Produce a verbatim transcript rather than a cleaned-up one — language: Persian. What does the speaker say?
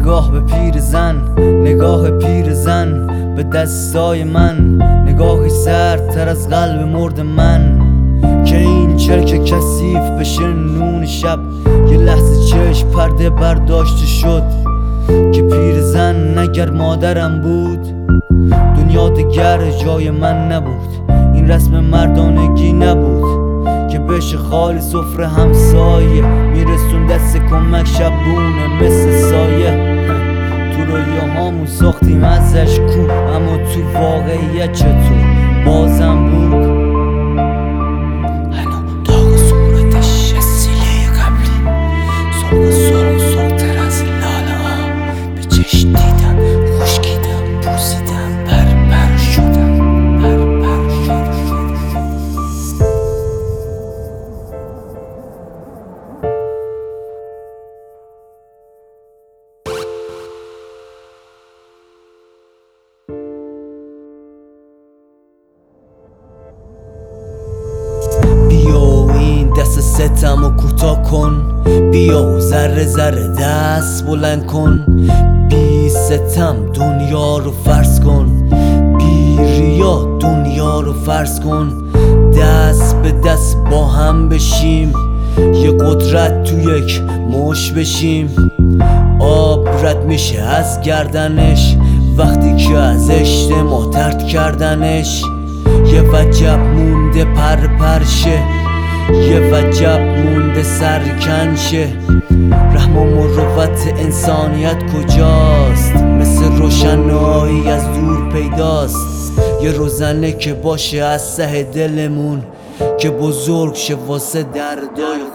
نگاه به پیر زن، نگاه پیر زن به دستای من، نگاهی سردتر از قلب مرد من که این چرک کثیف بشه نون شب. یه لحظه چشم پرده برداشته شد که پیر زن اگر مادرم بود دنیا دگر جای من نبود. این رسم مردانگی نبود که بشه خالی سفره همسایه، میرسون دست کمک شبونه مثل سایه. تو رویاهامون ساختیم ازش کو، اما تو واقعیت چطور بازم بود؟ هنو داغ صورتش از سیله قبلی، سرخ سرخ سرختر از لاله ها. به چشم دیدم خشکیدم بوسیدم بر بر شدم بر بر شدم. دست ستم و کوتاه کن، بیا ذره ذره دست بلند کن. بی ستم دنیا رو فرض کن، بی ریا دنیا رو فرض کن. دست به دست با هم بشیم، یه قدرت تو یک مش بشیم. آب رد میشه از گردنش وقتی که از اجتماع طرد کردنش. یه وجب مونده پر پرشه، یه وجب مونده سرکنشه. رحم و مروت انسانیت کجاست؟ مثل روشنایی از دور پیداست. یه روزنه که باشه از ته دلمون، که بزرگ شه واسه دردای